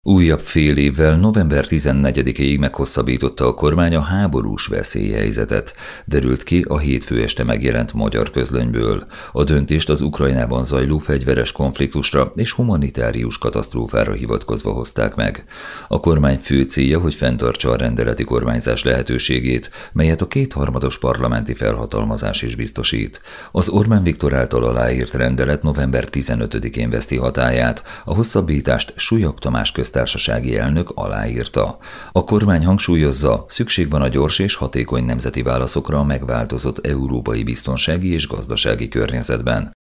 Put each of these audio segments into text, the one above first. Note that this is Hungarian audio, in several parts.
Újabb fél évvel november 14-ig meghosszabbította a kormány a háborús veszélyhelyzetet, derült ki a hétfő este megjelent magyar közlönyből. A döntést az Ukrajnában zajló fegyveres konfliktusra és humanitárius katasztrófára hivatkozva hozták meg. A kormány fő célja, hogy fenntartsa a rendeleti kormányzás lehetőségét, melyet a kétharmados parlamenti felhatalmazás is biztosít. Az Orbán Viktor által aláírt rendelet november 15-én veszti hatályát, a hosszabbítást Súlyog Tamás köztársasági elnök aláírta. A kormány hangsúlyozza, szükség van a gyors és hatékony nemzeti válaszokra a megváltozott európai biztonsági és gazdasági környezetben.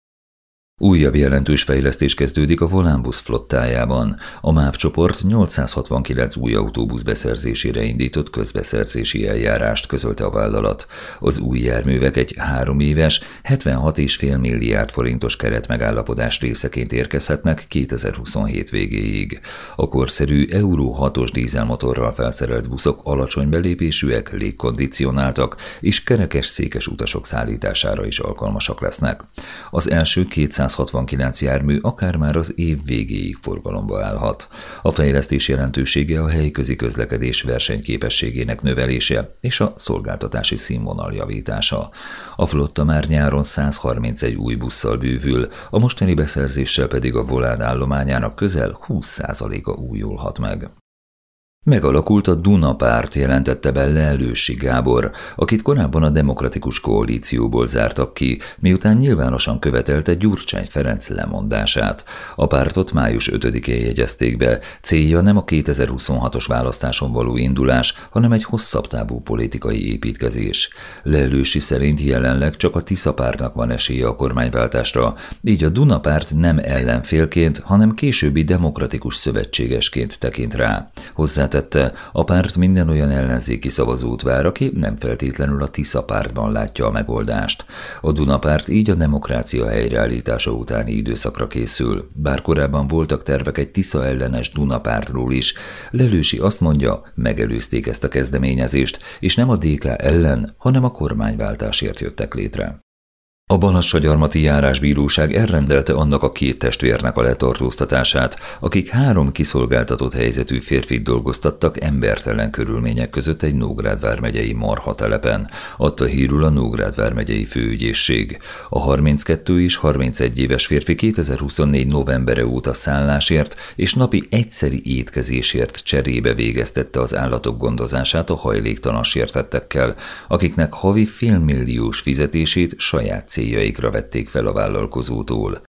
Újabb jelentős fejlesztés kezdődik a Volánbusz flottájában. A MÁV csoport 869 új autóbusz beszerzésére indított közbeszerzési eljárást, közölte a vállalat. Az új járművek egy 3 éves, 76,5 milliárd forintos keretmegállapodás részeként érkezhetnek 2027 végéig. A korszerű Euro 6-os dízelmotorral felszerelt buszok alacsony belépésűek, légkondicionáltak és kerekes székes utasok szállítására is alkalmasak lesznek. Az első 269 jármű akár már az év végéig forgalomba állhat. A fejlesztés jelentősége a helyközi közlekedés versenyképességének növelése és a szolgáltatási színvonal javítása. A flotta már nyáron 131 új busszal bővül, a mostani beszerzéssel pedig a Volán állományának közel 20%-a újulhat meg. Megalakult a Duna párt, jelentette be Lellősi Gábor, akit korábban a Demokratikus Koalícióból zártak ki, miután nyilvánosan követelte Gyurcsány Ferenc lemondását. A pártot május 5-én jegyezték be, célja nem a 2026-os választáson való indulás, hanem egy hosszabb távú politikai építkezés. Lellősi szerint jelenleg csak a Tisza pártnak van esélye a kormányváltásra, így a Duna párt nem ellenfélként, hanem későbbi demokratikus szövetségesként tekint rá. Hozzátette, a párt minden olyan ellenzéki szavazót vár, aki nem feltétlenül a Tisza pártban látja a megoldást. A Duna párt így a demokrácia helyreállítása utáni időszakra készül. Bár korábban voltak tervek egy Tisza ellenes Duna pártról is, Lellősi azt mondja, megelőzték ezt a kezdeményezést, és nem a DK ellen, hanem a kormányváltásért jöttek létre. A Balassagyarmati járásbíróság elrendelte annak a 2 testvérnek a letartóztatását, akik 3 kiszolgáltatott helyzetű férfit dolgoztattak embertelen körülmények között egy Nógrád vármegyei marhatelepen, adta hírül a Nógrád vármegyei főügyészség. A 32 és 31 éves férfi 2024 novembere óta szállásért és napi egyszeri étkezésért cserébe végeztette az állatok gondozását a hajléktalan sértettekkel, akiknek havi félmilliós fizetését saját céljaikra vették fel a vállalkozótól.